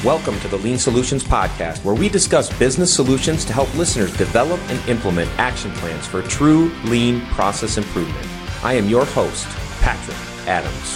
Welcome to the Lean Solutions Podcast, where we discuss business solutions to help listeners develop and implement action plans for true lean process improvement. I am your host, Patrick Adams.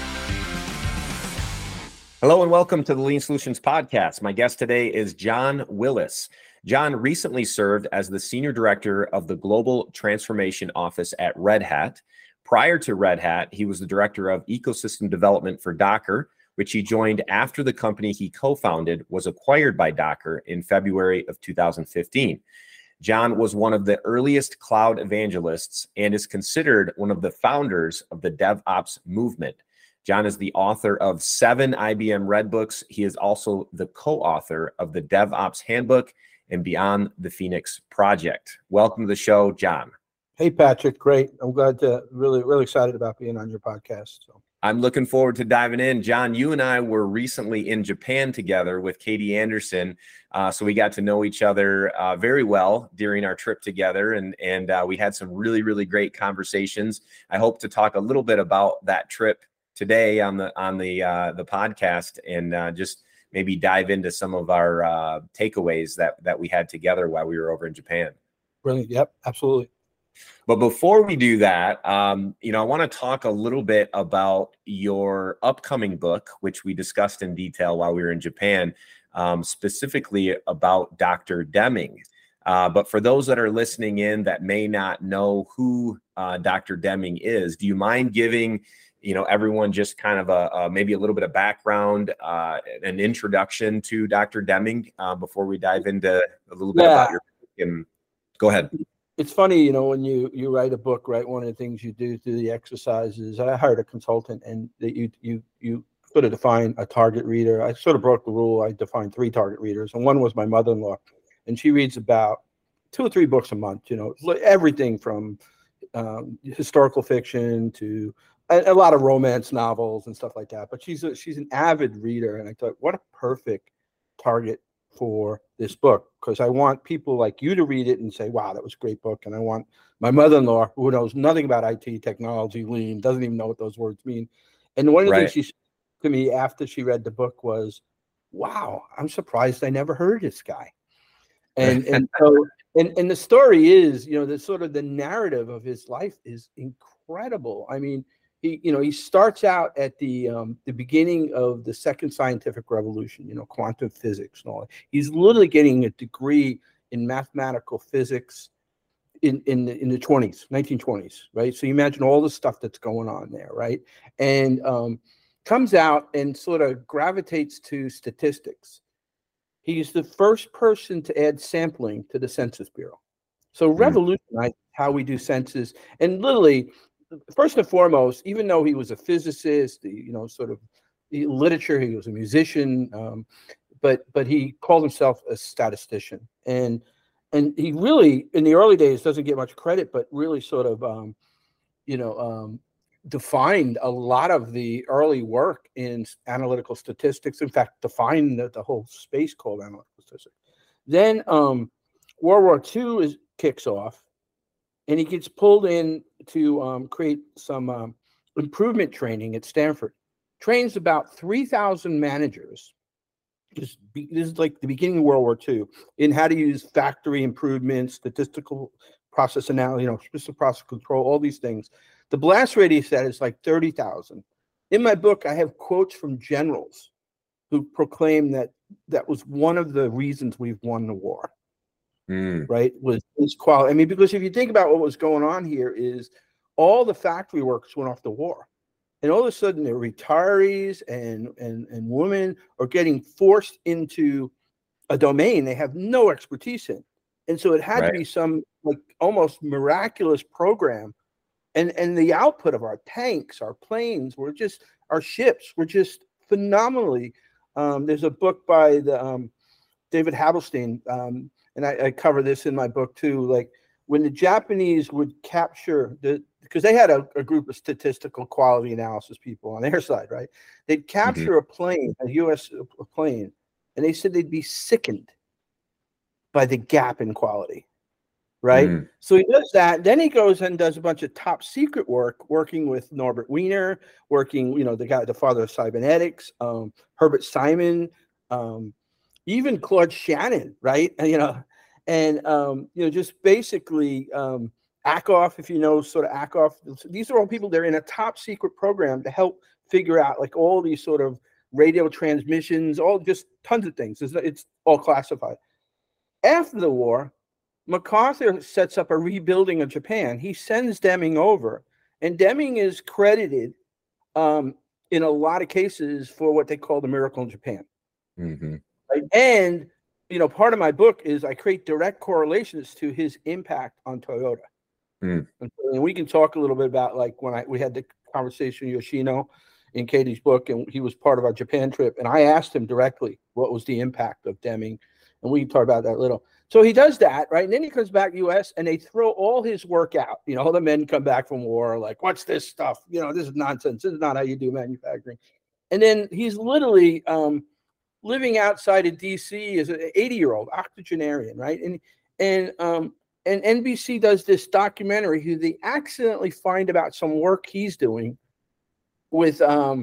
Hello and welcome to the Lean Solutions Podcast. My guest today is John Willis. John recently served as the Senior Director of the Global Transformation Office at Red Hat. Prior to Red Hat, he was the Director of Ecosystem Development for Docker, which he joined after the company he co-founded was acquired by Docker in February of 2015. John was one of the earliest cloud evangelists and is considered one of the founders of the DevOps movement. John is the author of 7 IBM Red Books. He is also the co-author of the DevOps Handbook and Beyond the Phoenix Project. Welcome to the show, John. Hey, Patrick. Great. I'm glad to really excited about being on your podcast. So. I'm looking forward to diving in. John, you and I were recently in Japan together with Katie Anderson. So we got to know each other very well during our trip together. And we had some really great conversations. I hope to talk a little bit about that trip today on the podcast and just maybe dive into some of our takeaways that we had together while we were over in Japan. Brilliant. Yep, absolutely. But before we do that, I want to talk a little bit about your upcoming book, which we discussed in detail while we were in Japan, specifically about Dr. Deming. But for those that are listening in that may not know who Dr. Deming is, do you mind giving everyone just kind of maybe a little bit of background, an introduction to Dr. Deming before we dive into a little bit about your book? And go ahead. It's funny, when you write a book, right? One of the things you do through the exercises, I hired a consultant, and that you sort of define a target reader. I sort of broke the rule. I defined 3 target readers, and one was my mother-in-law, and she reads about 2 or 3 books a month. Everything from historical fiction to a lot of romance novels and stuff like that. But she's an avid reader, and I thought, what a perfect target for this book, because I want people like you to read it and say, wow, that was a great book. And I want my mother-in-law, who knows nothing about IT, technology, lean, doesn't even know what those words mean. And one of the things she said to me after she read the book was, wow, I'm surprised I never heard this guy. And so the story is, the sort of the narrative of his life is incredible. I mean, he starts out at the beginning of the second scientific revolution, quantum physics and all that. He's literally getting a degree in mathematical physics in the 1920s, right? So you imagine all the stuff that's going on there, right? And comes out and sort of gravitates to statistics. He's the first person to add sampling to the Census Bureau. So revolutionized how we do census, and literally, first and foremost, even though he was a physicist, sort of literature, he was a musician, but he called himself a statistician. And he really, in the early days, doesn't get much credit, but really sort of, defined a lot of the early work in analytical statistics. In fact, defined the whole space called analytical statistics. Then World War II kicks off. And he gets pulled in to create some improvement training at Stanford. Trains about 3,000 managers. This is like the beginning of World War II in how to use factory improvements, statistical process analysis, specific process control, all these things. The blast radius that is like 30,000. In my book, I have quotes from generals who proclaim that was one of the reasons we've won the war. Right, was quality. I mean, because if you think about what was going on here, is all the factory workers went off to war, and all of a sudden the retirees and women are getting forced into a domain they have no expertise in, and so it had to be some like almost miraculous program, and the output of our tanks, our planes, our ships were just phenomenally. There's a book by the David Habelstein. And I cover this in my book too, like when the Japanese would capture because they had a group of statistical quality analysis people on their side, right? They'd capture a plane, a U.S. plane, and they said they'd be sickened by the gap in quality, right? So he does that. Then he goes and does a bunch of top secret work, working with Norbert Wiener, the father of cybernetics, Herbert Simon, even Claude Shannon, right? And just basically Ackoff, if you know sort of Ackoff. These are all people that are in a top secret program to help figure out like all these sort of radio transmissions, all just tons of things. It's all classified. After the war, MacArthur sets up a rebuilding of Japan. He sends Deming over, and Deming is credited in a lot of cases for what they call the miracle in Japan. Mm-hmm. Right? And part of my book is I create direct correlations to his impact on Toyota. And we can talk a little bit about like when we had the conversation with Yoshino in Katie's book, and he was part of our Japan trip, and I asked him directly what was the impact of Deming, and we can talk about that a little. So he does that, right? And then he comes back to U.S. and they throw all his work out. All the men come back from war like, what's this stuff? This is nonsense. This is not how you do manufacturing. And then he's literally living outside of D.C. as an 80-year-old octogenarian, right? And NBC does this documentary who they accidentally find about some work he's doing with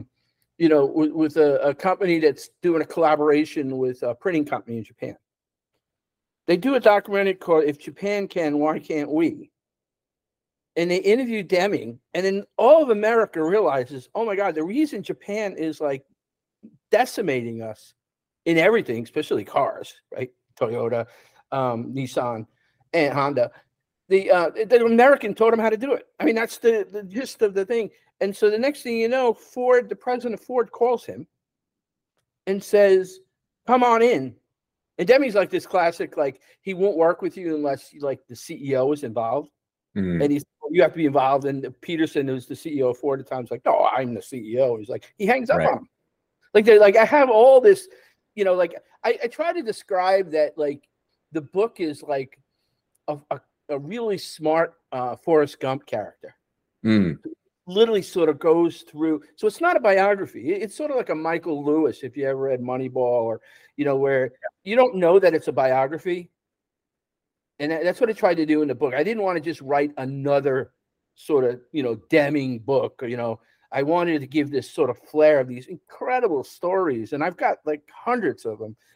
with a company that's doing a collaboration with a printing company in Japan. They do a documentary called "If Japan Can, Why Can't We?" And they interview Deming, and then all of America realizes, oh my God, the reason Japan is like decimating us in everything, especially cars, right? Toyota, Nissan, and Honda. The American taught them how to do it. I mean, that's the gist of the thing. And so the next thing you know, Ford, the president of Ford, calls him and says, "Come on in." And Deming's like this classic, like he won't work with you unless like the CEO is involved. Mm-hmm. And he's, you have to be involved. And Peterson, who's the CEO of Ford at the time, is like, "No, I'm the CEO." He's like, he hangs up on him. Like they're like, I have all this, like I try to describe that like the book is like a really smart Forrest Gump character. Literally sort of goes through. So it's not a biography. It's sort of like a Michael Lewis, if you ever read Moneyball, or where you don't know that it's a biography. And that's what I tried to do in the book. I didn't want to just write another sort of Deming book. I wanted to give this sort of flair of these incredible stories, and I've got like hundreds of them.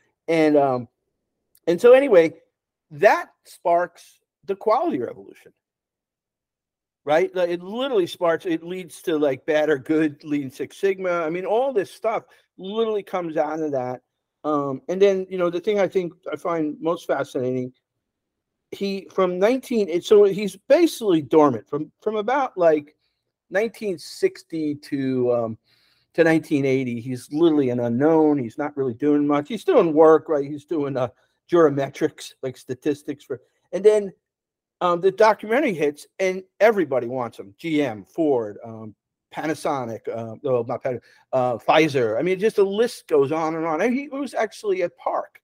And so anyway, that sparks the quality revolution. Right? It literally sparks, it leads to like Bad or Good, Lean Six Sigma. I mean, all this stuff literally comes out of that. And then, the thing I think I find most fascinating, so he's basically dormant from about like 1960 to 1980. He's literally an unknown. He's not really doing much. He's doing work, right? He's doing geometrics, like statistics and then the documentary hits and everybody wants him. GM, Ford, Panasonic, not Panasonic, Pfizer. I mean, just the list goes on and on. And he was actually at Park,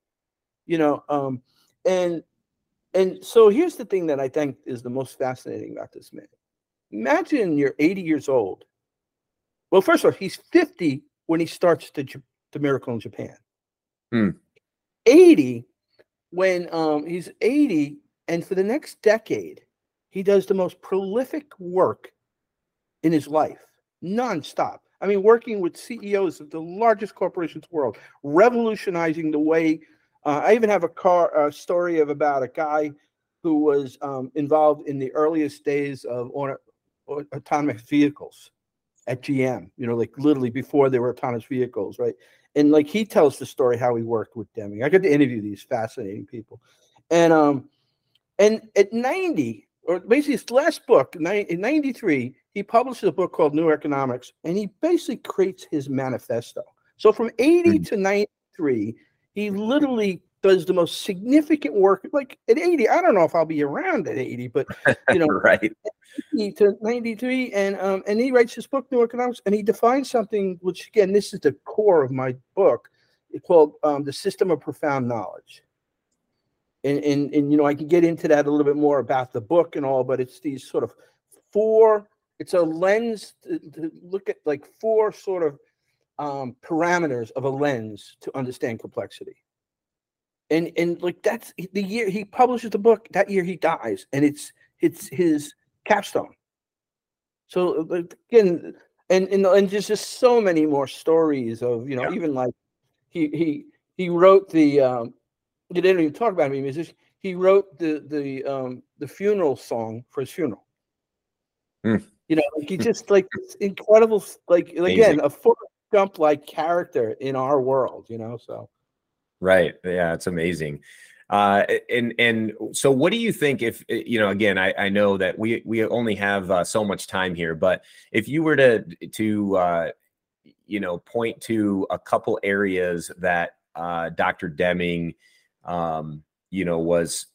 and so here's the thing that I think is the most fascinating about this man. Imagine you're 80 years old. Well, first of all, he's 50 when he starts the Miracle in Japan. 80 when he's 80. And for the next decade, he does the most prolific work in his life, nonstop. I mean, working with CEOs of the largest corporations in the world, revolutionizing the way. I even have a story about a guy who was involved in the earliest days of autonomous vehicles at GM, like literally before there were autonomous vehicles, right? And like he tells the story how he worked with Deming. I got to interview these fascinating people. And at 90, or basically his last book, in 93, he publishes a book called New Economics, and he basically creates his manifesto. So from 80 to 93, he literally does the most significant work. Like at 80, I don't know if I'll be around at 80, but right. 80 to 93, and he writes his book, New Economics, and he defines something, which again, this is the core of my book. It's called the system of profound knowledge. And I can get into that a little bit more about the book and all, but it's these sort of it's a lens to look at like four sort of parameters of a lens to understand complexity. And like that's the year he publishes the book, that year he dies, and it's his capstone. So again, and there's just so many more stories of, even like he he wrote the you didn't even talk about him, musician. He wrote the funeral song for his funeral. You know, like he just like this incredible, like again, a Forrest Gump like character in our world, you know. So right, yeah, it's amazing. And so what do you think if, you know, again, I know that we only have so much time here, but if you were to you know, point to a couple areas that Dr. Deming you know, was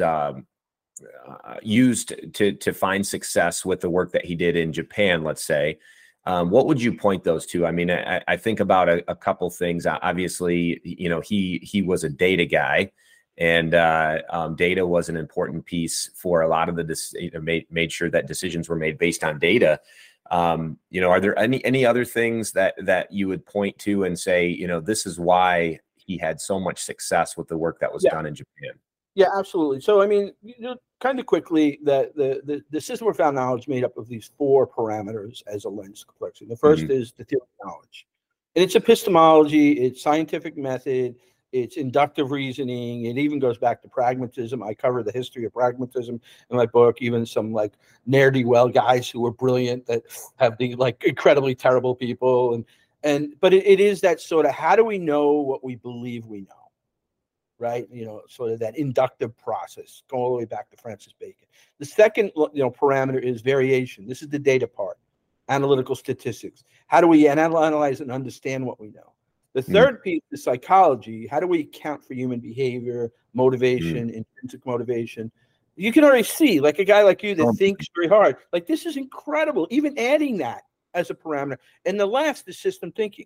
used to find success with the work that he did in Japan, let's say, what would you point those to? I mean, I think about a couple things. Obviously, you know, he was a data guy, and data was an important piece for a lot of the made sure that decisions were made based on data. You know, are there any other things that you would point to and say, you know, this is why he had so much success with the work that was done in Japan? Yeah, absolutely. So, I mean, you know, kind of quickly, that the system of profound knowledge made up of these 4 parameters as a lens complexity. The first is the theory of knowledge, and it's epistemology, it's scientific method, it's inductive reasoning. It even goes back to pragmatism. I cover the history of pragmatism in my book. Even some like ne'er-do-well guys who were brilliant that have the like incredibly terrible people, but it is that sort of, how do we know what we believe we know? Right, you know, sort of that inductive process, going all the way back to Francis Bacon. The second, you know, parameter is variation. This is the data part, analytical statistics. How do we analyze and understand what we know? The third piece is psychology. How do we account for human behavior, motivation, intrinsic motivation? You can already see, like a guy like you that thinks very hard, like this is incredible. Even adding that as a parameter, and the last is system thinking.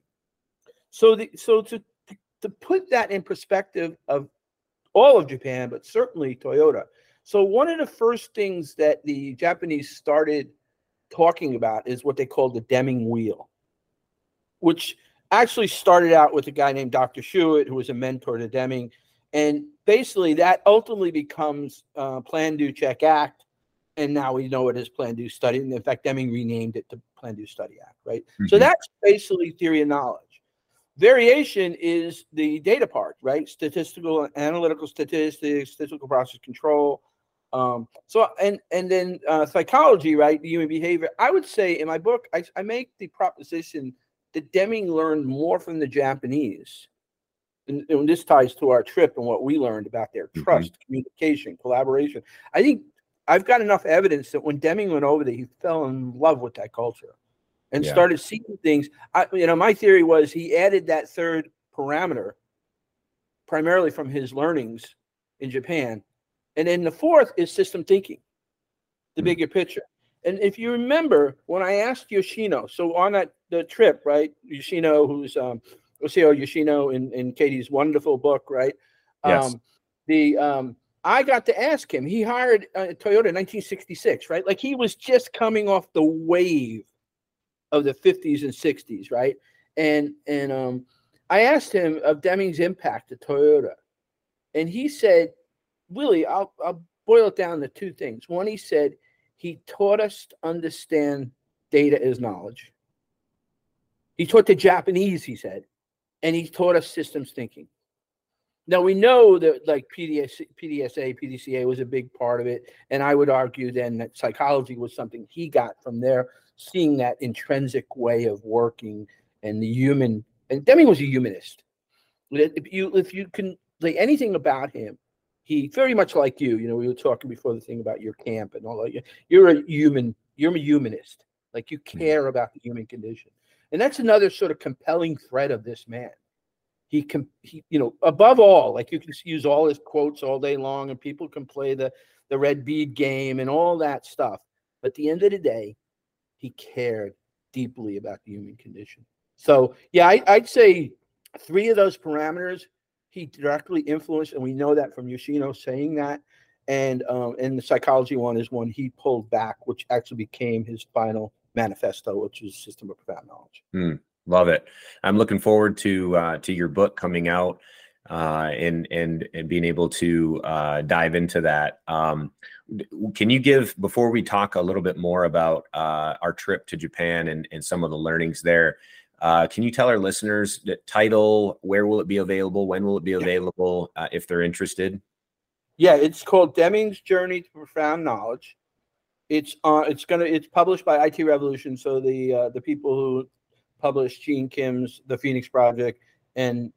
So to put that in perspective of all of Japan, but certainly Toyota. So one of the first things that the Japanese started talking about is what they call the Deming wheel, which actually started out with a guy named Dr. Schuett, who was a mentor to Deming. And basically that ultimately becomes Plan, Do, Check, Act. And now we know it as Plan, Do, Study. And in fact, Deming renamed it to Plan, Do, Study Act, right? So that's basically theory of knowledge. Variation is the data part, right? Statistical, analytical statistics, statistical process control. And then psychology, right? The human behavior. I would say in my book, I make the proposition that Deming learned more from the Japanese. And this ties to our trip and what we learned about their trust, communication, collaboration. I think I've got enough evidence that when Deming went over there, he fell in love with that culture and started seeing things. You know, my theory was he added that third parameter primarily from his learnings in Japan. And then the fourth is system thinking, the bigger picture. And if you remember, when I asked Yoshino, so on the trip, right, Yoshino, who's Oseo Yoshino in Katie's wonderful book, right? Yes. I got to ask him. He hired Toyota in 1966, right? Like he was just coming off the wave of the 50s and 60s, right? And I asked him of Deming's impact to Toyota, and he said, Willie, I'll boil it down to 2 things. One, he said he taught us to understand data as knowledge. He taught the Japanese, he said, and he taught us systems thinking. Now we know that like PDCA was a big part of it, and I would argue then that psychology was something he got from there, seeing that intrinsic way of working and the human. And Deming was a humanist. If you can say anything about him, he very much like you. You know, we were talking before the thing about your camp and all that. You're a humanist. Like you care about the human condition, and that's another sort of compelling thread of this man. He you know, above all, like you can use all his quotes all day long, and people can play the red bead game and all that stuff. But at the end of the day, he cared deeply about the human condition. So yeah, I'd say 3 of those parameters he directly influenced, and we know that from Yoshino saying that. And the psychology one is one he pulled back, which actually became his final manifesto, which is System of Profound Knowledge. Love it. I'm looking forward to your book coming out and being able to dive into that. Can you give, before we talk a little bit more about our trip to Japan and some of the learnings there, Can you tell our listeners the title, where will it be available, when will it be available, if they're interested? Yeah, it's called Deming's Journey to Profound Knowledge. It's published by IT Revolution, so the people who published Gene Kim's The Phoenix Project and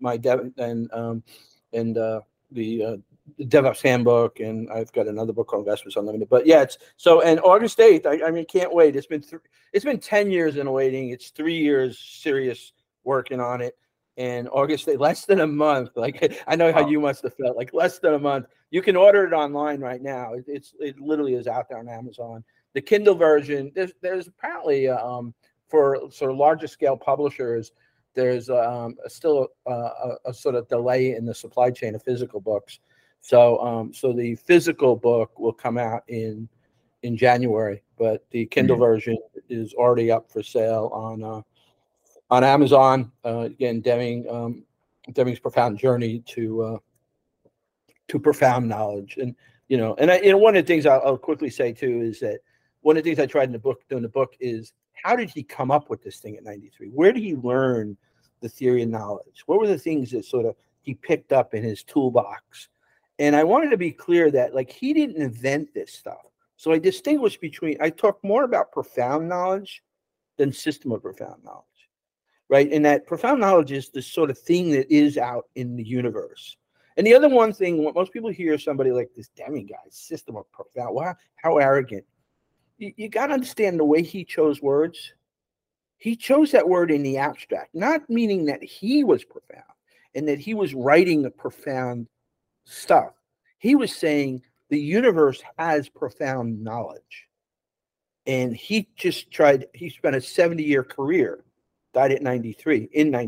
the DevOps Handbook, and I've got another book called Investments Unlimited. But yeah, and August 8th. I mean, can't wait. It's been 10 years in waiting. It's 3 years serious working on it. And August 8th, less than a month. Like, I know how you must have felt. Like, less than a month. You can order it online right now. It literally is out there on Amazon. The Kindle version. There's apparently for sort of larger scale publishers, there's still a sort of delay in the supply chain of physical books. So the physical book will come out in January, but the Kindle version is already up for sale on Amazon. Again, Deming's Profound Journey to Profound Knowledge. And one of the things I'll quickly say too is that one of the things I tried doing the book is, how did he come up with this thing at 93? Where did he learn the theory of knowledge? What were the things that sort of he picked up in his toolbox? And I wanted to be clear that, like, he didn't invent this stuff. So I talk more about profound knowledge than system of profound knowledge, right? And that profound knowledge is the sort of thing that is out in the universe. And the other one thing, what most people hear somebody like this Deming guy, system of profound, wow, how arrogant. You got to understand the way he chose words. He chose that word in the abstract, not meaning that he was profound and that he was writing a profound stuff. He was saying the universe has profound knowledge. And he spent a 70-year career, died at 93,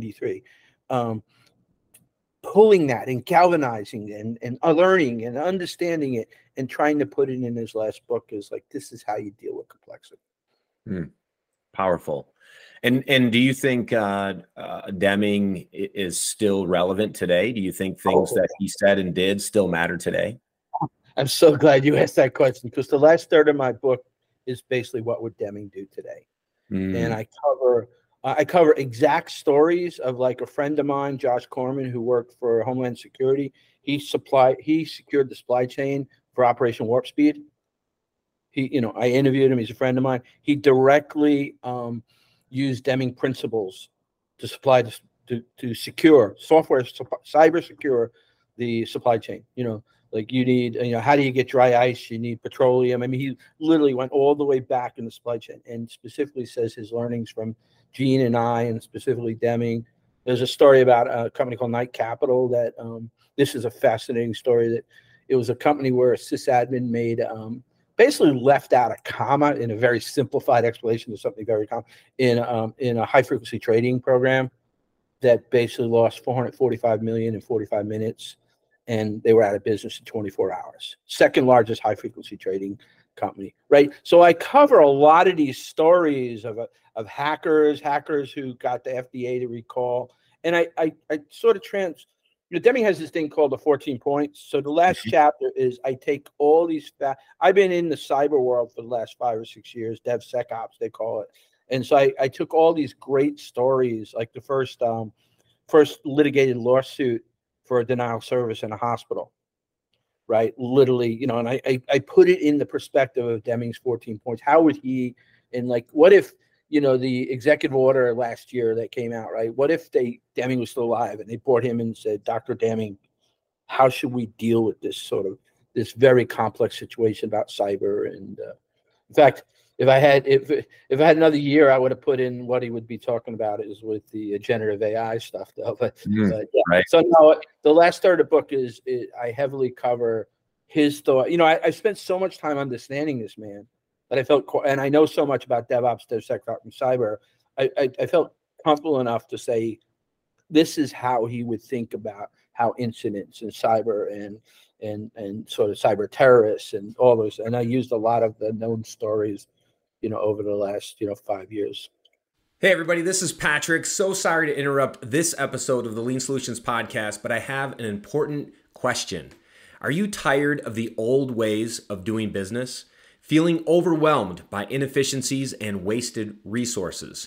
pulling that and galvanizing and learning and understanding it and trying to put it in his last book is like, this is how you deal with complexity. Powerful. And do you think Deming is still relevant today? Do you think things that he said and did still matter today? I'm so glad you asked that question, because the last third of my book is basically what would Deming do today. And I cover exact stories of, like, a friend of mine, Josh Corman, who worked for Homeland Security. He secured the supply chain for Operation Warp Speed. I interviewed him. He's a friend of mine. He directly used Deming principles to secure software, cyber secure the supply chain. Like, you need, how do you get dry ice? You need petroleum. I mean, he literally went all the way back in the supply chain, and specifically says his learnings from Gene and I, and specifically Deming. There's a story about a company called Knight Capital that this is a fascinating story, that it was a company where a sysadmin made basically left out a comma in a very simplified explanation of something very common in a high frequency trading program that basically lost $445 million in 45 minutes. And they were out of business in 24 hours. Second largest high frequency trading company, right? So I cover a lot of these stories of hackers who got the FDA to recall. And I sort of Deming has this thing called the 14 points. So the last chapter is, I take all these I've been in the cyber world for the last 5 or 6 years, DevSecOps, they call it. And so I took all these great stories, like the first litigated lawsuit for a denial of service in a hospital, right? Literally, and I put it in the perspective of Deming's 14 points. How would he, and like, what if, the executive order last year that came out, right? What if Deming was still alive and they brought him in and said, Dr. Deming, how should we deal with this very complex situation about cyber? And in fact, if I had another year, I would have put in what he would be talking about is with the generative AI stuff, though. But yeah. Right. So no, the last third of the book I heavily cover his thought. I spent so much time understanding this man that I felt, and I know so much about DevOps, DevSecOps, and cyber. I felt comfortable enough to say, this is how he would think about how incidents in cyber and sort of cyber terrorists and all those. And I used a lot of the known stories, over the last, 5 years. Hey, everybody, this is Patrick. So sorry to interrupt this episode of the Lean Solutions podcast, but I have an important question. Are you tired of the old ways of doing business? Feeling overwhelmed by inefficiencies and wasted resources?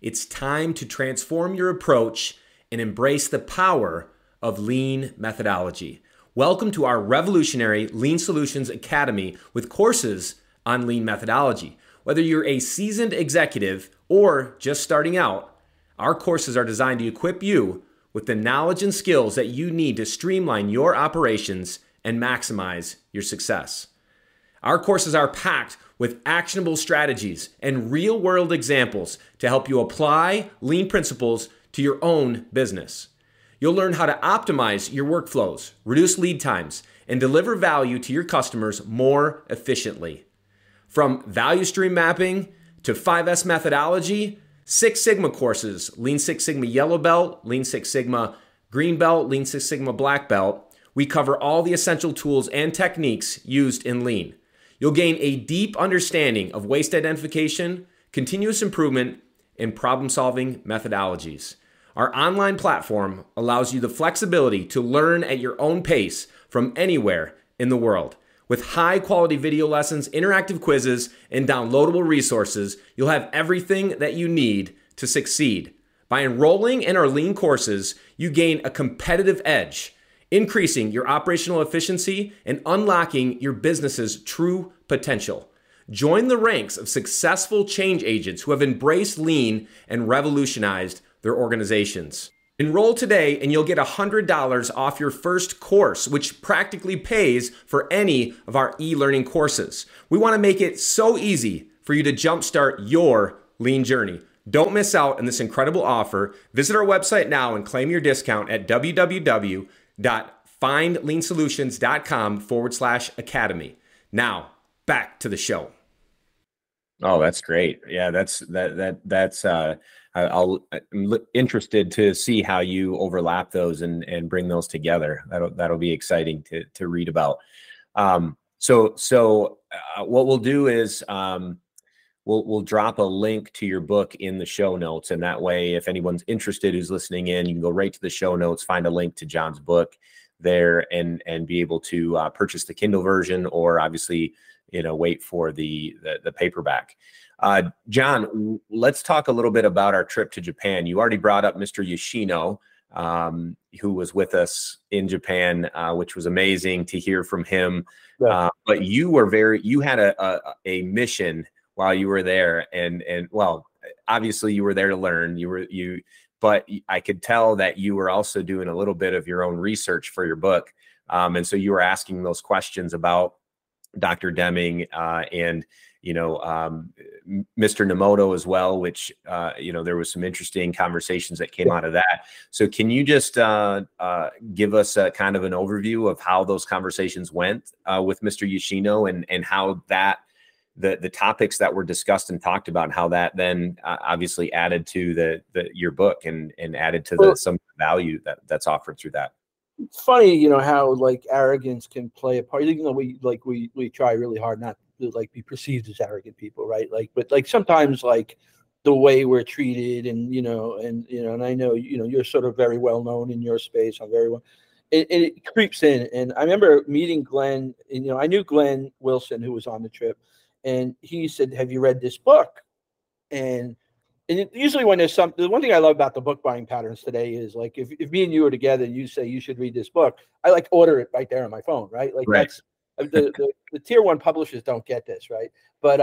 It's time to transform your approach and embrace the power of lean methodology. Welcome to our revolutionary Lean Solutions Academy with courses on lean methodology. Whether you're a seasoned executive or just starting out, our courses are designed to equip you with the knowledge and skills that you need to streamline your operations and maximize your success. Our courses are packed with actionable strategies and real-world examples to help you apply lean principles to your own business. You'll learn how to optimize your workflows, reduce lead times, and deliver value to your customers more efficiently. From value stream mapping to 5S methodology, Six Sigma courses, Lean Six Sigma Yellow Belt, Lean Six Sigma Green Belt, Lean Six Sigma Black Belt, we cover all the essential tools and techniques used in Lean. You'll gain a deep understanding of waste identification, continuous improvement, and problem-solving methodologies. Our online platform allows you the flexibility to learn at your own pace from anywhere in the world. With high-quality video lessons, interactive quizzes, and downloadable resources, you'll have everything that you need to succeed. By enrolling in our Lean courses, you gain a competitive edge, increasing your operational efficiency and unlocking your business's true potential. Join the ranks of successful change agents who have embraced Lean and revolutionized their organizations. Enroll today and you'll get $100 off your first course, which practically pays for any of our e-learning courses. We want to make it so easy for you to jumpstart your Lean journey. Don't miss out on this incredible offer. Visit our website now and claim your discount at www.findleansolutions.com/academy. Now, back to the show. Oh, that's great. Yeah, I'm interested to see how you overlap those and bring those together. That'll be exciting to read about. So what we'll do is we'll drop a link to your book in the show notes, and that way, if anyone's interested who's listening in, you can go right to the show notes, find a link to John's book there, and be able to purchase the Kindle version, or obviously, wait for the paperback. John, let's talk a little bit about our trip to Japan. You already brought up Mr. Yoshino, who was with us in Japan, which was amazing to hear from him. Yeah. But you had a mission while you were there, and well, obviously you were there to learn. But I could tell that you were also doing a little bit of your own research for your book, and so you were asking those questions about Dr. Deming and Mr. Nemoto as well, which there was some interesting conversations that came out of that. So can you just give us a kind of an overview of how those conversations went with Mr. Yoshino, and how that the topics that were discussed and talked about, and how that then obviously added to your book and added to some value that's offered through that? It's funny, how like arrogance can play a part. Even though we try really hard not to be perceived as arrogant people, right? But sometimes the way we're treated, and and I know you're sort of very well known in your space. I'm very well. It creeps in, and I remember meeting Glenn. And I knew Glenn Wilson, who was on the trip, and he said, "Have you read this book?" And usually when there's the one thing I love about the book buying patterns today is if me and you are together and you say you should read this book, I order it right there on my phone, right? Right. That's the tier one publishers don't get this, right? But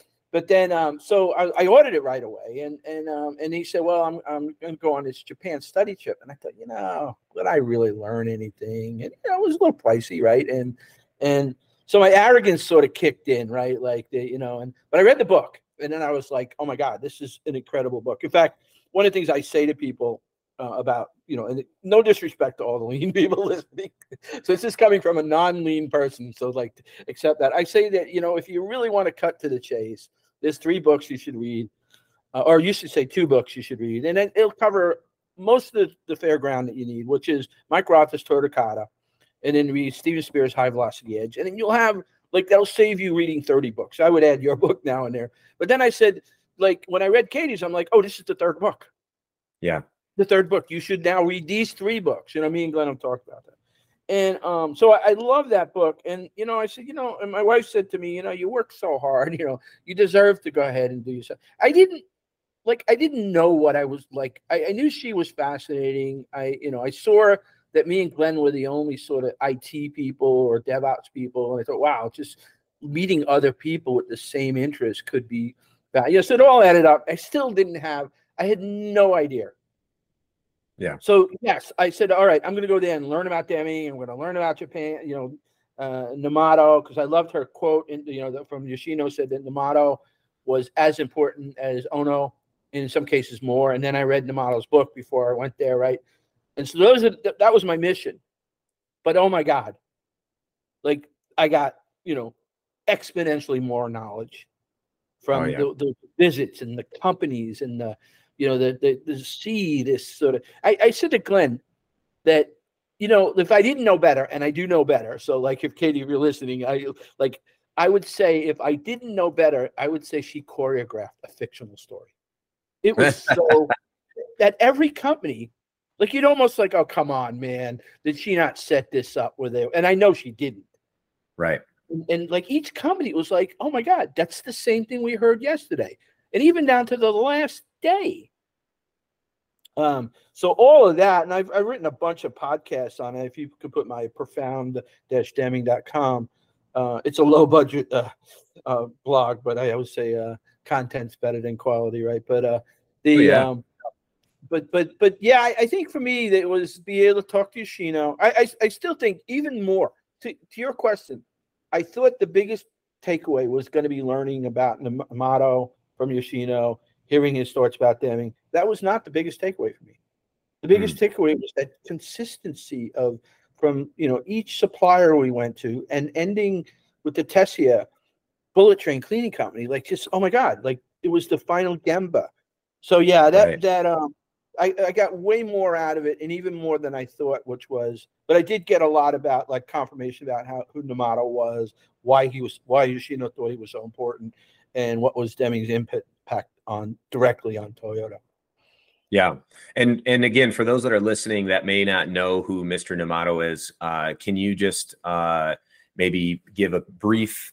then so I ordered it right away, and he said, well, I'm going to go on this Japan study trip, and I thought, would I really learn anything? And it was a little pricey, right? And so my arrogance sort of kicked in, right? But I read the book. And then I was like, oh my God, this is an incredible book. In fact, one of the things I say to people about, and no disrespect to all the lean people listening. So this is coming from a non-lean person. So accept that. I say that, if you really want to cut to the chase, there's 3 books you should read, or you should say 2 books you should read. And then it'll cover most of the fair ground that you need, which is Mike Roth's Toyota Kata, and then read Steven Spear's High Velocity Edge. And then you'll have, that'll save you reading 30 books. I would add your book now and there. But then I said, when I read Katie's, I'm like, oh, this is the 3rd book. Yeah. The 3rd book. You should now read these 3 books. Me and Glenn have talked about that. And so I love that book. And, I said, and my wife said to me, you work so hard, you deserve to go ahead and do yourself. I didn't like, I didn't know what I was like. I knew she was fascinating. I saw that me and Glenn were the only sort of IT people or DevOps people. And I thought, wow, just meeting other people with the same interest could be valuable. So it all added up. I had no idea. Yeah. So yes, I said, all right, I'm going to go there and learn about Deming. I'm going to learn about Japan, Namato, because I loved her quote, from Yoshino, said that Namato was as important as Ono, in some cases more. And then I read Namato's book before I went there, right? And so that was my mission. But oh my God, like I got, exponentially more knowledge from the visits and the companies and the see this sort of. I said to Glenn that, if I didn't know better, and I do know better. So like, if Katie, if you're listening, I would say, if I didn't know better, I would say she choreographed a fictional story. It was so that every company, like, you'd almost like, oh, come on, man, did she not set this up with it? And I know she didn't. Right. And like, each company was like, oh my God, that's the same thing we heard yesterday. And even down to the last day. So all of that, and I've written a bunch of podcasts on it. If you could put my profound-deming.com, it's a low budget blog, but I always say content's better than quality, right? But but yeah, I think for me, that was be able to talk to Yoshino. I still think, even more to your question, I thought the biggest takeaway was going to be learning about Namato from Yoshino, hearing his thoughts about Deming. That was not the biggest takeaway for me. The biggest takeaway was that consistency from each supplier we went to, and ending with the Tessia Bullet Train Cleaning Company. Like, just, oh my God, like, it was the final Gemba. So yeah, I got way more out of it, and even more than I thought, but I did get a lot about, like, confirmation about who Namato was, why Yoshino thought he was so important, and what was Deming's impact directly on Toyota. Yeah. And again, for those that are listening that may not know who Mr. Namato is, can you just maybe give a brief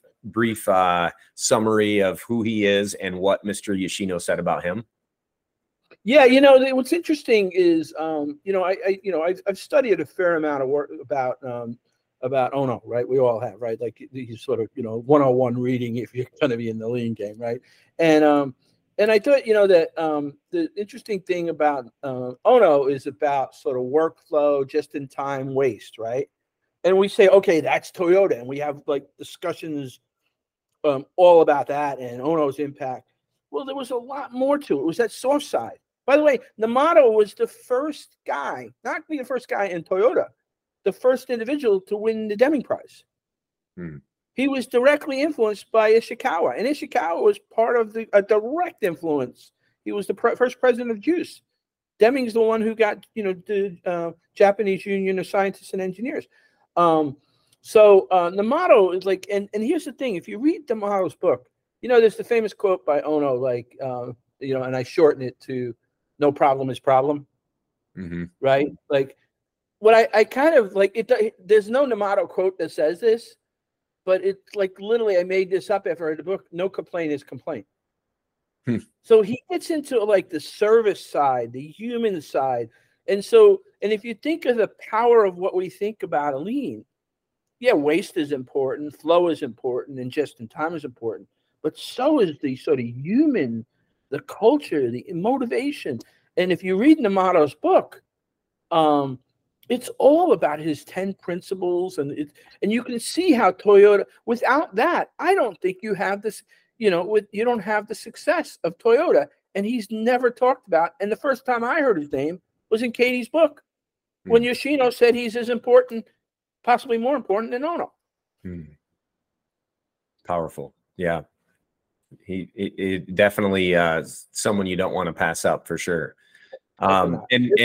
summary of who he is and what Mr. Yoshino said about him? Yeah, what's interesting is, I've studied a fair amount of work about Ono, right? We all have, right? Like, he's sort of, 101 reading if you're going to be in the lean game, right? And I thought, that the interesting thing about Ono is about sort of workflow, just-in-time waste, right? And we say, okay, that's Toyota, and we have, like, discussions all about that and Ono's impact. Well, there was a lot more to it. It was that soft side. By the way, Namato was the first guy, not the first guy in Toyota, the first individual to win the Deming Prize. He was directly influenced by Ishikawa, and Ishikawa was part of a direct influence. He was the first president of JUICE. Deming's the one who got, the Japanese Union of Scientists and Engineers. So Namato is like, and here's the thing: if you read Namato's book, there's the famous quote by Ono, like, and I shorten it to "No problem is problem," right? Like, what I kind of like it. There's no Namato quote that says this, but it's like, literally, I made this up after I read the book. No complaint is complaint. So he gets into, like, the service side, the human side, and if you think of the power of what we think about a lean, yeah, waste is important, flow is important, and just-in-time is important, but so is the sort of human, the culture, the motivation. And if you read Namato's book, it's all about his 10 principles, and you can see how Toyota, without that, I don't think you have this, you don't have the success of Toyota. And he's never talked about. And the first time I heard his name was in Katie's book, when Yoshino said he's as important, possibly more important than Ono. Powerful. Yeah. He definitely someone you don't want to pass up, for sure. And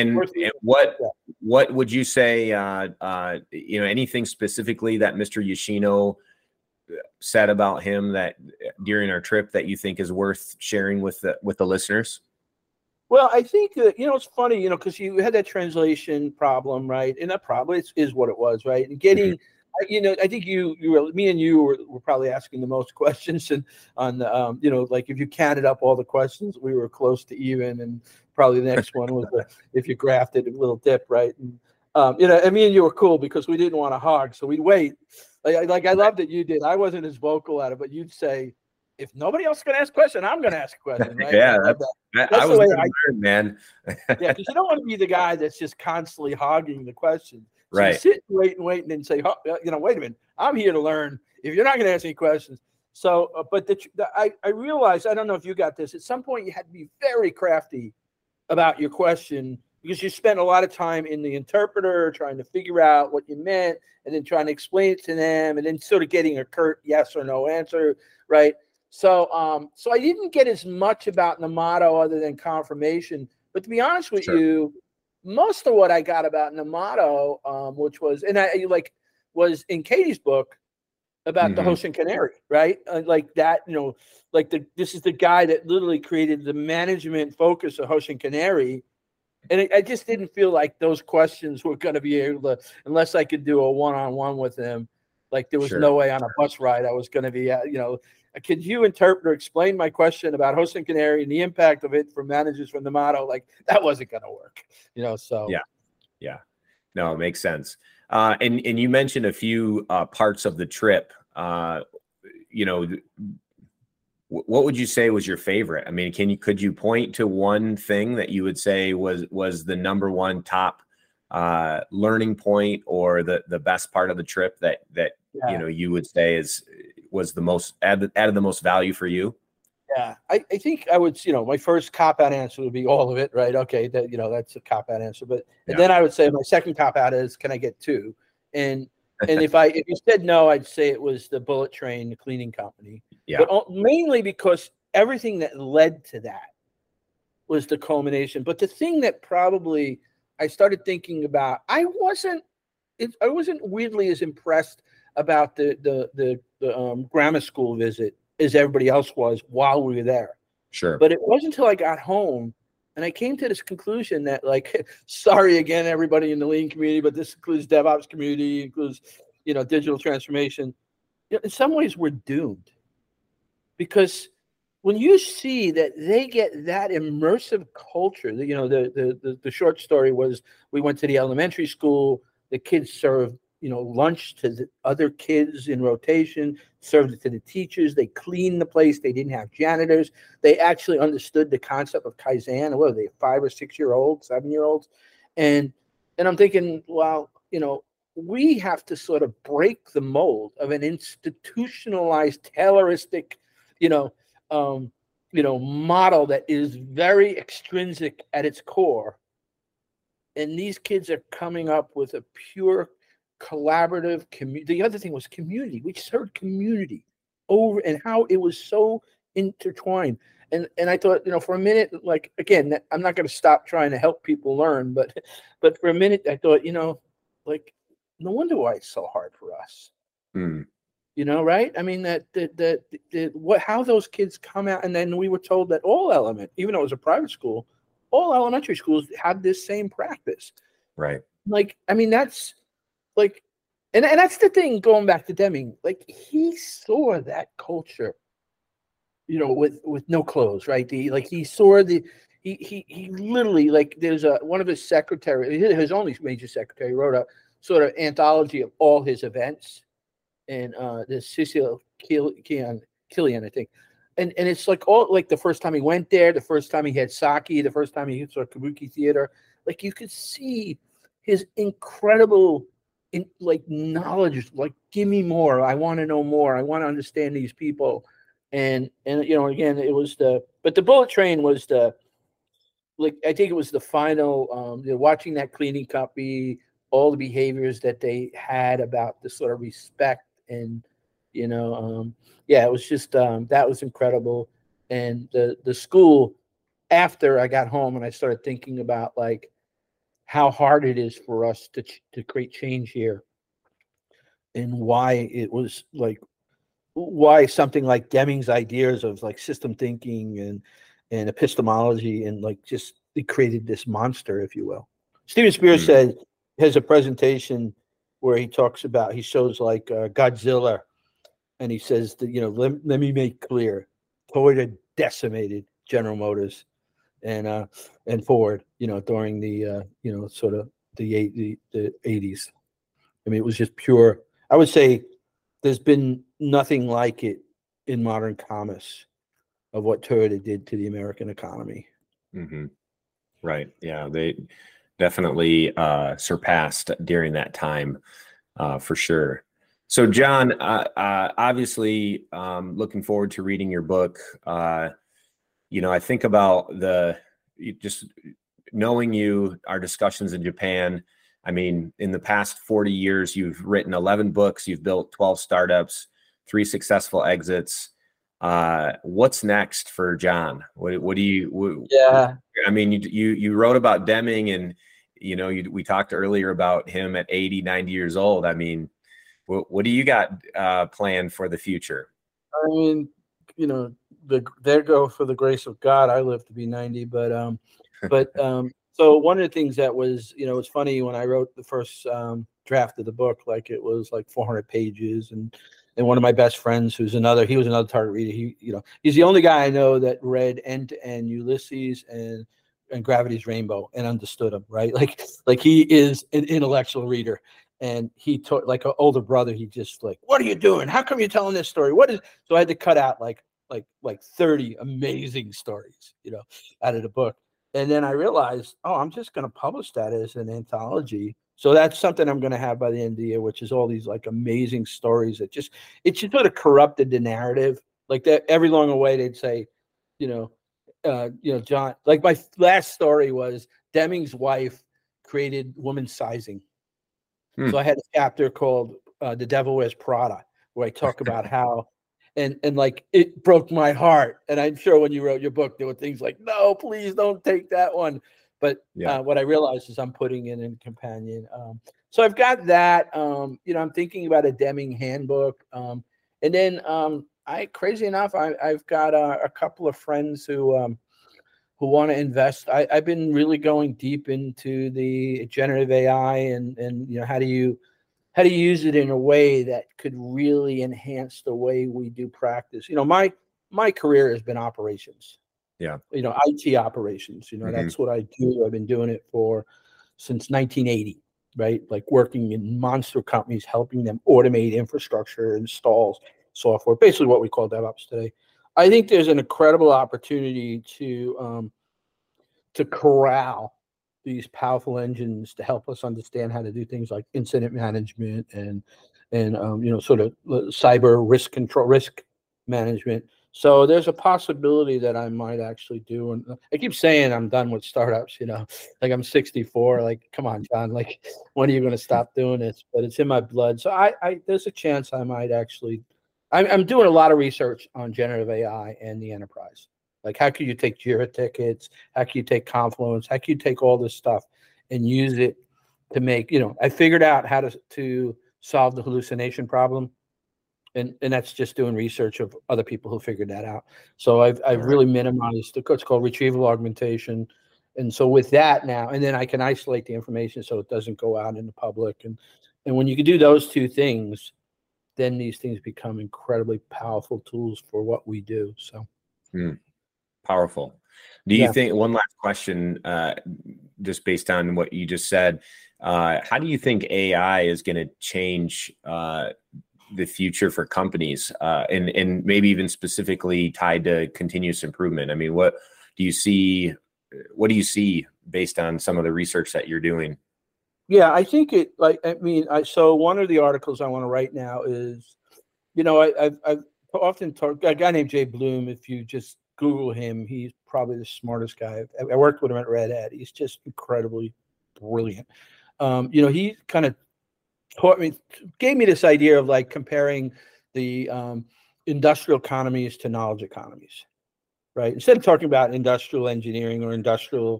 what would you say, anything specifically that Mr. Yoshino said about him that during our trip that you think is worth sharing with the listeners? Well, I think it's funny, because you had that translation problem, right? And that probably is what it was, right? And getting I think me and you were probably asking the most questions, and on the, like if you counted up all the questions, we were close to even, and probably the next one was if you grafted a little dip, right? And and me and you were cool because we didn't want to hog, so we'd wait. Like I love that you did. I wasn't as vocal at it, but you'd say, if nobody else is going to ask a question, I'm going to ask a question, right? Yeah, that's I was the way learn, man. Yeah, because you don't want to be the guy that's just constantly hogging the question. So Right. you sit and wait and then say, wait a minute, I'm here to learn. If you're not going to ask any questions. So, but I realized, I don't know if you got this, at some point you had to be very crafty about your question because you spent a lot of time in the interpreter trying to figure out what you meant and then trying to explain it to them and then sort of getting a curt yes or no answer, right? So, so I didn't get as much about Namato other than confirmation. But to be honest with you, most of what I got about Namato, which was, and was in Katie's book about the Hoshin Kanri, right? Like that, this is the guy that literally created the management focus of Hoshin Kanri. And I just didn't feel like those questions were going to be able to, unless I could do a one-on-one with him. Like there was no way on a bus ride I was going to be, could you interpreter explain my question about Hoshin Kanri and the impact of it for managers from Namato? Like that wasn't going to work, so. Yeah. No, it makes sense. And you mentioned a few parts of the trip. What would you say was your favorite? I mean, could you point to one thing that you would say was the number one top learning point or the best part of the trip that you would say was the most added the most value for you? Yeah, I think I would, my first cop-out answer would be all of it, right? Okay, that's a cop-out answer. But and then I would say my second cop-out is, can I get two? And if you said no, I'd say it was the Bullet Train, the cleaning company. Yeah. But mainly because everything that led to that was the culmination. But the thing that probably I started thinking about, I wasn't weirdly as impressed about the grammar school visit as everybody else was while we were there. Sure. But it wasn't until I got home and I came to this conclusion that, like, sorry again, everybody in the lean community, but this includes DevOps community, includes, digital transformation. In some ways, we're doomed. Because when you see that they get that immersive culture, the short story was we went to the elementary school, the kids served lunch to the other kids in rotation, served it to the teachers. They cleaned the place. They didn't have janitors. They actually understood the concept of Kaizen. What are they, 5 or 6 year olds, 7-year-olds? And I'm thinking, well, we have to sort of break the mold of an institutionalized, Tayloristic, model that is very extrinsic at its core. And these kids are coming up with a pure collaborative community. The other thing was community. We just heard community over and how it was so intertwined. And I thought, for a minute, like, again, I'm not going to stop trying to help people learn, but for a minute I thought, like, no wonder why it's so hard for us. Right? I mean, how those kids come out, and then we were told that even though it was a private school, all elementary schools had this same practice. Right. Like, I mean, that's like, and that's the thing, going back to Deming, like, he saw that culture, with no clothes, right? He saw he literally, like, there's one of his secretary, his only major secretary, wrote a sort of anthology of all his events. And this Cecil Killian, I think. And it's like the first time he went there, the first time he had sake, the first time he saw Kabuki theater, like, you could see his incredible knowledge, like, give me more. I want to know more. I want to understand these people. And again, it was but the Bullet Train was I think it was the final, watching that cleaning company, all the behaviors that they had about the sort of respect and, it was just, that was incredible. And the school, after I got home and I started thinking about, like, how hard it is for us to create change here, and why it was like, why something like Deming's ideas of, like, system thinking and epistemology, and, like, just it created this monster, if you will. Steven Spears has a presentation where he talks about, he shows like Godzilla, and he says that, let me make clear, Toyota decimated General Motors and Ford, during the sort of the 80s. I mean, it was just pure. I would say there's been nothing like it in modern commerce of what Toyota did to the American economy. Mm-hmm. Right. Yeah, they definitely surpassed during that time, for sure. So, John, obviously, looking forward to reading your book. I think about just knowing you, our discussions in Japan. I mean, in the past 40 years, you've written 11 books, you've built 12 startups, 3 successful exits. What's next for John? What do you? Yeah. I mean, you wrote about Deming, and we talked earlier about him at 80, 90 years old. I mean, what do you got planned for the future? I mean, there go for the grace of God, I live to be 90, but so one of the things that was, it's funny, when I wrote the first draft of the book, like it was like 400 pages, and one of my best friends, he was another target reader. He's the only guy I know that read end to end Ulysses and Gravity's Rainbow and understood them, right? Like he is an intellectual reader. And he taught, like an older brother, he just like, what are you doing? How come you're telling this story? So I had to cut out like 30 amazing stories, out of the book. And then I realized, I'm just going to publish that as an anthology. So that's something I'm going to have by the end of the year, which is all these like amazing stories that it just sort of corrupted the narrative. Like that, every long way they'd say, John, like my last story was Deming's wife created women's sizing. So I had a chapter called The Devil Wears Prada, where I talk about how, and like it broke my heart. And I'm sure when you wrote your book, there were things like, no, please don't take that one. But what I realized is I'm putting in a companion. So I've got that. I'm thinking about a Deming handbook. And then crazy enough, I've got a couple of friends who want to invest. I've been really going deep into the generative AI and how do you use it in a way that could really enhance the way we do practice. My career has been operations. Yeah. IT operations. That's what I do. I've been doing it since 1980, right? Like working in monster companies, helping them automate infrastructure, installs software, basically what we call DevOps today. I think there's an incredible opportunity to corral these powerful engines to help us understand how to do things like incident management and sort of cyber risk management. So there's a possibility that I might actually do. And I keep saying I'm done with startups, like I'm 64, like, come on, John, like, when are you going to stop doing this? But it's in my blood. So I there's a chance I might actually, I'm doing a lot of research on generative AI and the enterprise. Like, how can you take Jira tickets? How can you take Confluence? How can you take all this stuff and use it to make, I figured out how to solve the hallucination problem. And that's just doing research of other people who figured that out. So I've really minimized what's called retrieval augmentation. And so with that now, and then I can isolate the information so it doesn't go out in the public. And when you can do those two things, then these things become incredibly powerful tools for what we do. So powerful. Do you think, one last question, just based on what you just said, how do you think AI is going to change the future for companies, and maybe even specifically tied to continuous improvement? I mean, what do you see based on some of the research that you're doing? Yeah, I think so one of the articles I want to write now is, I've often talked, a guy named Jay Bloom, if you just Google him, he's probably the smartest guy. I worked with him at Red Hat. He's just incredibly brilliant. He kind of gave me this idea of like comparing the industrial economies to knowledge economies, right? Instead of talking about industrial engineering or industrial,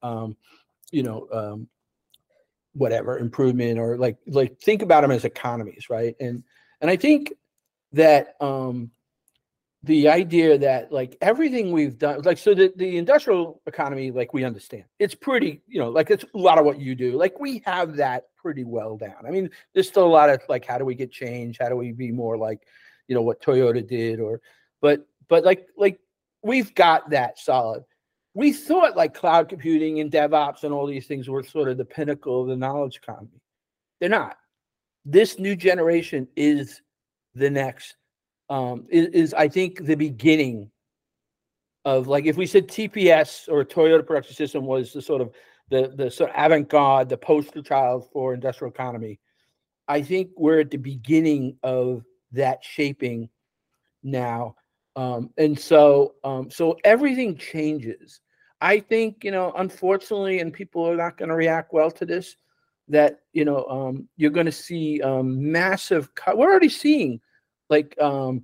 whatever improvement, or like think about them as economies, right? And I think that the idea that like everything we've done, like, so the industrial economy, like we understand, it's pretty, like it's a lot of what you do. Like we have that pretty well down. I mean, there's still a lot of like, how do we get change? How do we be more like, what Toyota did but like we've got that solid. We thought like cloud computing and DevOps and all these things were sort of the pinnacle of the knowledge economy. They're not. This new generation is the next. Is I think the beginning of, like, if we said TPS or Toyota Production System was the sort of avant-garde, the poster child for industrial economy, I think we're at the beginning of that shaping now, and so everything changes. I think unfortunately, and people are not going to react well to this, that you're going to see massive cut. We're already seeing like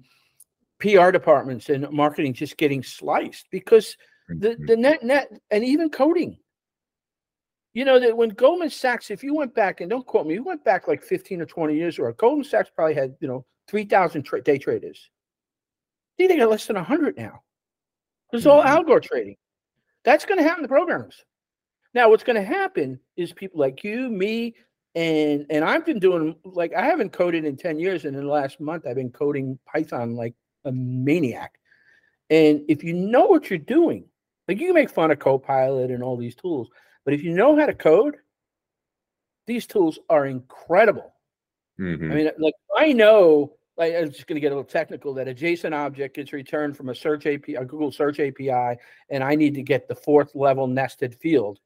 PR departments and marketing just getting sliced because the net and even coding. That when Goldman Sachs, if you went back, and don't quote me, you went back like 15 or 20 years ago, Goldman Sachs probably had 3,000 day traders. I think they got less than 100 now. It's all algo trading. That's going to happen to programmers. Now, what's going to happen is people like you, me, and I've been doing, like, I haven't coded in 10 years, and in the last month I've been coding Python like a maniac. And if you know what you're doing, like, you can make fun of Copilot and all these tools, but if you know how to code, these tools are incredible. I mean, like, I know, like, I'm just going to get a little technical, that a JSON object gets returned from a search API, a Google search API, and I need to get the 4th level nested field.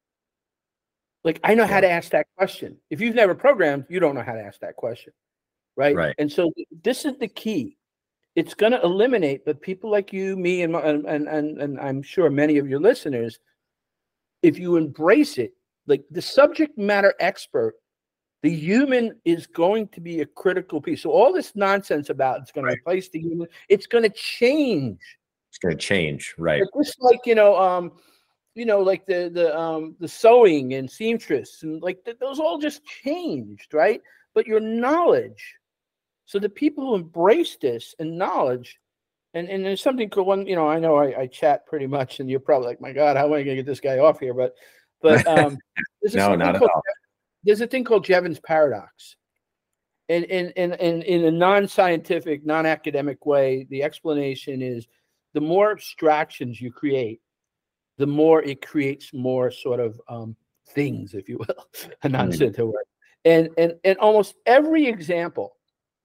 Like, I know how to ask that question. If you've never programmed, you don't know how to ask that question, right? And so this is the key. It's going to eliminate, but people like you, me, and I'm sure many of your listeners, if you embrace it, like the subject matter expert, the human is going to be a critical piece. So all this nonsense about it's going to replace the human, it's going to change. It's going to change, right? Just like like the sewing and seamstress, and like those all just changed, right? But your knowledge, so the people who embrace this and knowledge, and there's something cool. One, I know I chat pretty much, and you're probably like, my God, how am I going to get this guy off here? But no, not at all. There's a thing called Jevons paradox, and in a non-scientific, non-academic way, the explanation is the more abstractions you create, the more it creates more sort of things, if you will, a non-scientific word. And almost every example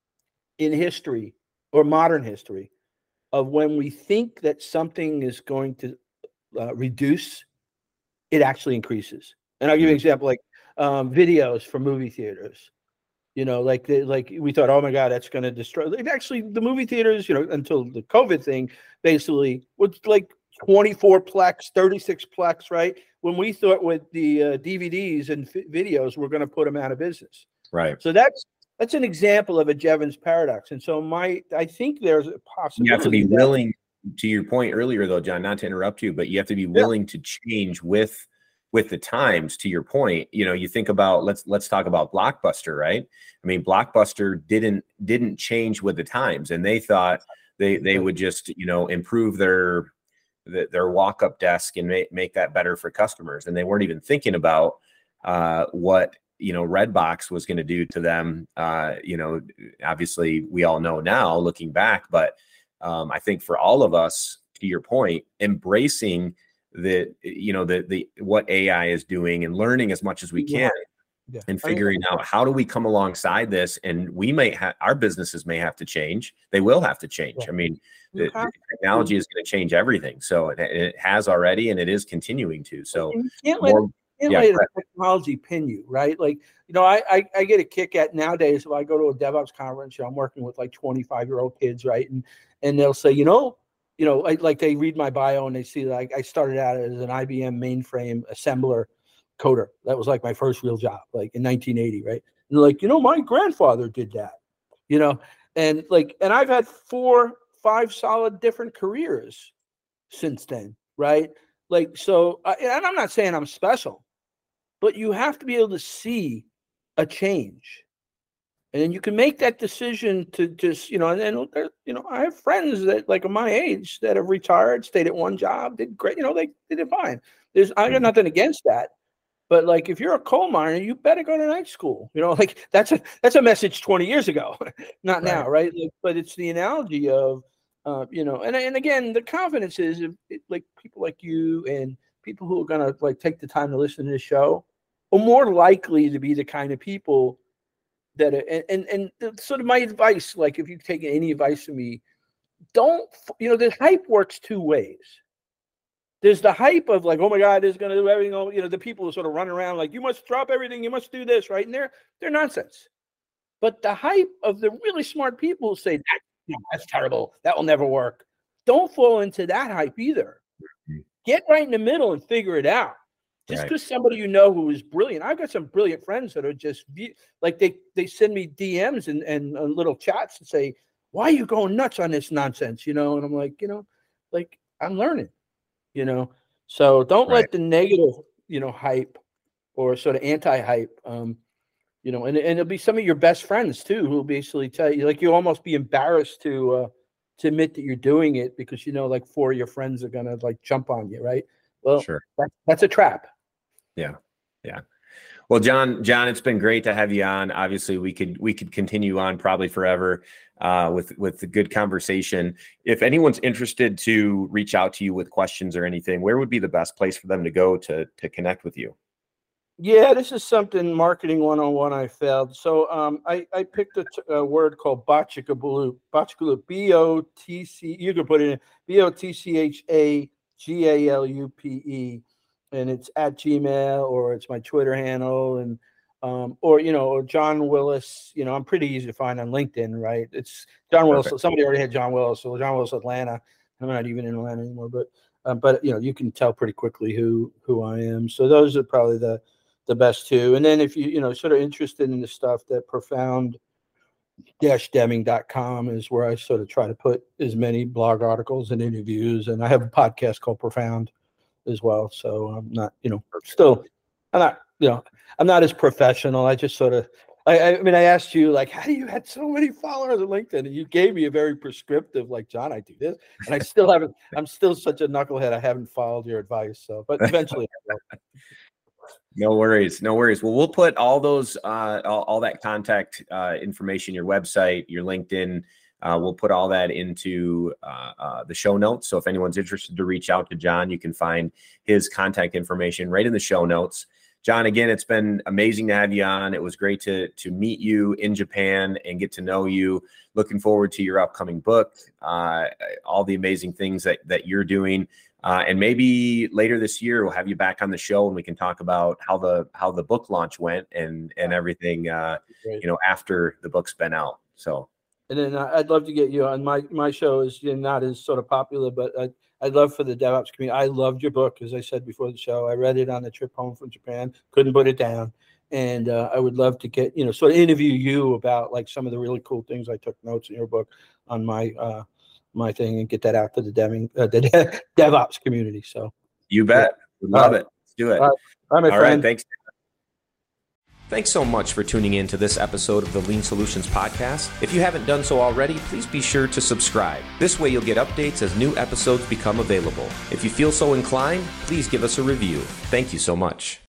in history or modern history of when we think that something is going to reduce, it actually increases. And I'll give you an example, like videos from movie theaters. Like we thought, oh my God, that's going to destroy. Actually, the movie theaters, until the COVID thing, basically was like 24 plex, 36 plex, right? When we thought with the DVDs and videos, we're going to put them out of business. Right. So that's an example of a Jevons paradox. And so I think there's a possibility. You have to be willing, to your point earlier, though, John, not to interrupt you, but you have to be willing to change with the times. To your point, you think about, let's talk about Blockbuster, right? I mean, Blockbuster didn't change with the times, and they thought they would just, improve their walk-up desk and make that better for customers. And they weren't even thinking about what, Redbox was going to do to them. Obviously we all know now looking back, but I think for all of us, to your point, embracing the what AI is doing and learning as much as we can and figuring out how do we come alongside this. And we our businesses may have to change. They will have to change. I mean, the technology is going to change everything. So it has already, and it is continuing to. So can't let the technology pin you, right? Like, I get a kick at nowadays if I go to a DevOps conference, I'm working with like 25-year-old kids, right? And they'll say, like they read my bio and they see like I started out as an IBM mainframe assembler coder. That was like my first real job, like in 1980, right? And they're like, my grandfather did that, and I've had 4-5 solid different careers since then, right? Like, so, and I'm not saying I'm special, but you have to be able to see a change. And then you can make that decision to just, and then, I have friends that like my age that have retired, stayed at one job, did great, they did fine. I got nothing against that. But like, if you're a coal miner, you better go to night school. Like that's a message 20 years ago, not now, right? Like, but it's the analogy of, and again, the confidence is like people like you and people who are gonna like take the time to listen to the show are more likely to be the kind of people that and sort of my advice, like if you've taken any advice from me, don't, the hype works two ways. There's the hype of like, oh my God, there's going to do everything. The people who sort of run around like, you must drop everything, you must do this, right? And they're nonsense. But the hype of the really smart people who say, that's terrible, that will never work. Don't fall into that hype either. Get right in the middle and figure it out. Just because somebody who is brilliant. I've got some brilliant friends that are just like they send me DMs and little chats and say, why are you going nuts on this nonsense? And I'm like, like I'm learning, so don't let the negative, hype or sort of anti-hype, and it'll be some of your best friends too, who will basically tell you, like, you'll almost be embarrassed to admit that you're doing it because, like 4 of your friends are going to like jump on you. Right. Well, sure. That's a trap. Yeah. Yeah. Well, John, it's been great to have you on. Obviously we could continue on probably forever with the good conversation. If anyone's interested to reach out to you with questions or anything, where would be the best place for them to go to connect with you? Yeah, this is something marketing 101 I failed. So I picked a word called Botchagalup, B-O-T-C, you can put it in, BOTCHAGALUPE. And it's at Gmail, or it's my Twitter handle, and or John Willis. I'm pretty easy to find on LinkedIn, right? It's John Willis. Perfect. Somebody already had John Willis, so John Willis Atlanta. I'm not even in Atlanta anymore, but you can tell pretty quickly who I am. So those are probably the best two. And then if you sort of interested in the stuff, that profound-deming.com is where I sort of try to put as many blog articles and interviews, and I have a podcast called Profound as well. So I'm not, I'm not as professional. I just sort of, I asked you, like, how do you had so many followers on LinkedIn? And you gave me a very prescriptive, like, John, I do this. And I still haven't, I'm still such a knucklehead. I haven't followed your advice. So, but eventually I will. No worries. Well, we'll put all those, all that contact information, your website, your LinkedIn, we'll put all that into the show notes. So if anyone's interested to reach out to John, you can find his contact information right in the show notes. John, again, it's been amazing to have you on. It was great to meet you in Japan and get to know you. Looking forward to your upcoming book, all the amazing things that you're doing. And maybe later this year, we'll have you back on the show and we can talk about how the book launch went and everything, after the book's been out. So. And then I'd love to get you on my show. Is not as sort of popular, but I'd love for the DevOps community. I loved your book, as I said before the show. I read it on the trip home from Japan. Couldn't put it down. And I would love to get, sort of interview you about like some of the really cool things. I took notes in your book on my thing and get that out to the DevOps community. So you bet. Love it. Let's do it. All right, my friend. Right, thanks. Thanks so much for tuning in to this episode of the Lean Solutions Podcast. If you haven't done so already, please be sure to subscribe. This way you'll get updates as new episodes become available. If you feel so inclined, please give us a review. Thank you so much.